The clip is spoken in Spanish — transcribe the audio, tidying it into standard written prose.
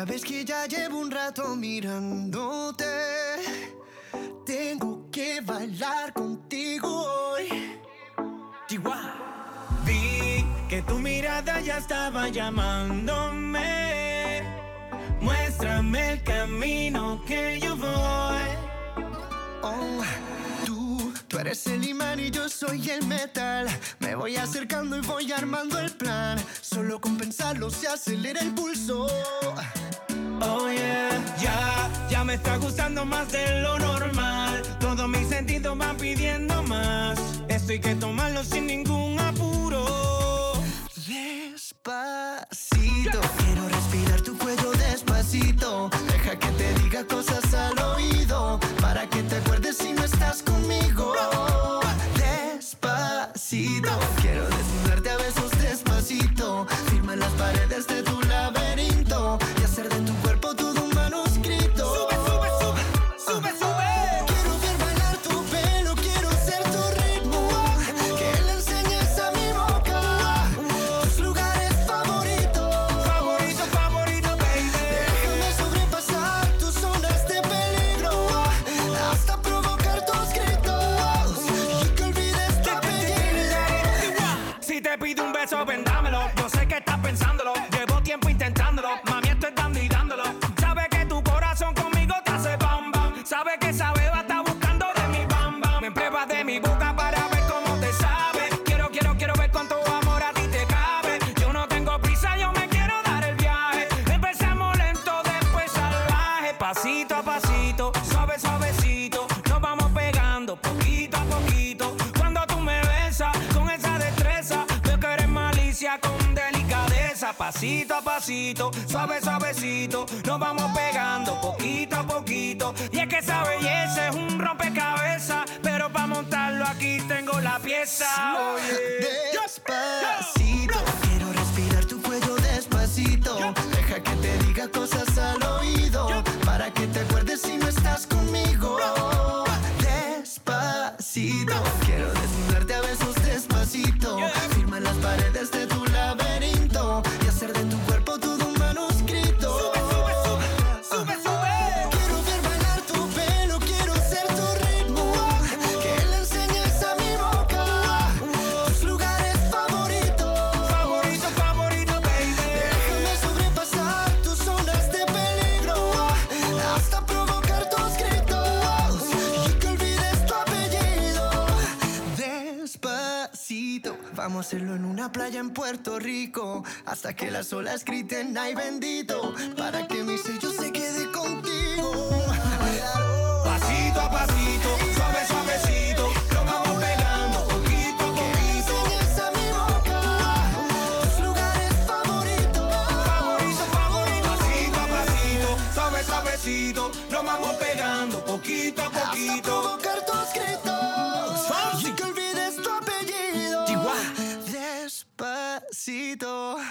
Sabes que ya llevo un rato mirándote. Tengo que bailar contigo hoy. Chihuahua. Vi que tu mirada ya estaba llamándome. Muéstrame el camino que yo voy. Oh, tú eres el imán y yo soy el metal. Me voy acercando y voy armando el plan. Solo con pensarlo se acelera el pulso. Oh yeah, ya me está gustando más de lo normal. Todos mis sentidos van pidiendo más. Esto hay que tomarlo sin ningún apuro. Despacito, quiero respirar tu cuello despacito. Deja que te diga cosas al oído, para que te acuerdes si no estás conmigo. Despacito, quiero desnudarte a besos despacito. Firma en las paredes de tu laberinto y hacer de tu cuerpo todo un manuscrito. Sube, sube, sube, sube, sube. Quiero ver bailar tu pelo, quiero ser tu ritmo. Que le enseñes a mi boca tus lugares favoritos. Favorito, favorito, baby. Déjame sobrepasar tus zonas de peligro, hasta provocar tus gritos y que olvides tu apellido. Si te pido un beso, vendámelo. Yo sé que estás pensándolo. Llevo tiempo intentándolo. Mami, estoy dando y dándolo. Sabe que tu corazón conmigo te hace bam bam. Sabe que esa beba está buscando de mi bam bam. Me pruebas de mi boca para ver cómo te sabe. Quiero ver cuánto amor a ti te cabe. Yo no tengo prisa, yo me quiero dar el viaje. Empezamos lento, después salvaje. Pasito a pasito, suave, suavecito. Nos vamos pegando poquito a poquito. Cuando tú me besas con esa destreza, veo que eres malicia con delicadeza. Pasito a pasito, suave, suavecito. Nos vamos pegando poquito a poquito. Y es que esa belleza es un rompecabezas, pero para montarlo aquí tengo la pieza. Despacito, quiero respirar tu cuello despacito. Deja que te diga cosas al oído, para que te acuerdes si no estás conmigo. Despacito, quiero desnudarte a besos despacito. Firma en las paredes de tu laberinto y hacer de tu cuerpo todo un manuscrito. Sube, sube, sube, sube, sube. Quiero ver bailar tu pelo, quiero ser tu ritmo. Que le enseñes a mi boca tus lugares favoritos. Favorito, favorito, baby. Déjame sobrepasar tus zonas de peligro, hasta provocar tus gritos y que olvides tu apellido. Despacito, vamos a hacerlo en una playa en Puerto Rico, hasta que las olas griten ay bendito, para que mi sello se quede contigo. Pasito a pasito, suave, suavecito. Nos vamos pegando poquito a Que le poquito. enseñes a mi boca tus lugares favoritos. Favorito, favorito. Pasito a pasito, suave, suavecito. Nos vamos pegando poquito a Hasta poquito. provocar tus gritos y que olvides tu apellido. Chihuahua. Despacito.